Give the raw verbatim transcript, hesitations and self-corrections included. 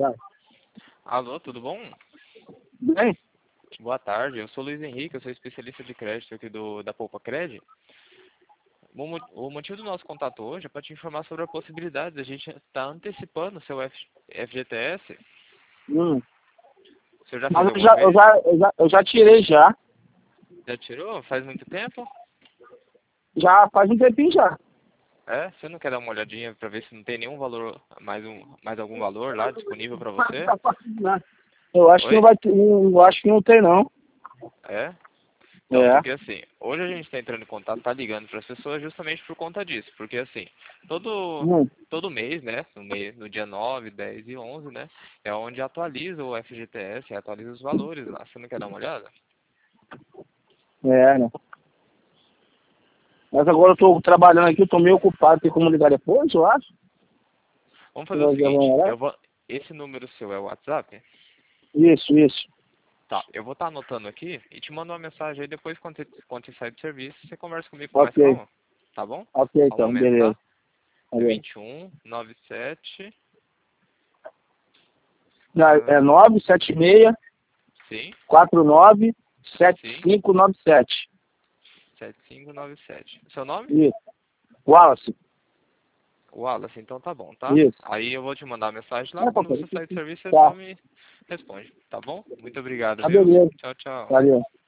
Vai. Alô, tudo bom? Bem? Boa tarde, eu sou o Luiz Henrique, eu sou especialista de crédito aqui do, da Poupa Cred. O, mo- o motivo do nosso contato hoje é para te informar sobre a possibilidade de a gente estar antecipando o seu F, F G T S. Hum. O senhor já fez Mas eu alguma já, eu, vez? já, eu, já, eu já tirei já. Já tirou? Faz muito tempo? Já faz um tempinho já. É? Você não quer dar uma olhadinha para ver se não tem nenhum valor, mais, um, mais algum valor lá disponível para você? Eu acho que não Oi? vai ter, não- eu acho que não tem não. É? Então, É. porque assim, hoje a gente está entrando em contato, tá ligando para as pessoas justamente por conta disso. Porque assim, todo, Hum. todo mês, né, no, mês, no dia nove, dez e onze, né, é onde atualiza o F G T S, atualiza os valores lá. Você não quer dar uma olhada? É, né? Mas agora eu tô trabalhando aqui, eu tô meio ocupado, tem como ligar depois, eu acho? Vamos Eu fazer o vou- já vou seguinte, olhar. eu vou, esse número seu é o WhatsApp? Isso, isso. Tá, eu vou estar anotando aqui e te mando uma mensagem aí depois quando você, quando você sair do serviço, você conversa comigo com mais Ok. calma, tá bom? Ok, Só um então, momento, beleza. tá? É Valeu. vinte e um, noventa e sete, Não, é ah, nove sete seis sim, quatro nove sete sim, cinco nove sete. sete cinco nove sete. Seu nome? Isso. Wallace. Wallace, então tá bom, tá? Isso. Aí eu vou te mandar a mensagem lá, É, quando papai. você sair do serviço, você só Tá. me responde, tá bom? Muito obrigado, Tá viu? beleza. Tchau, tchau. Valeu.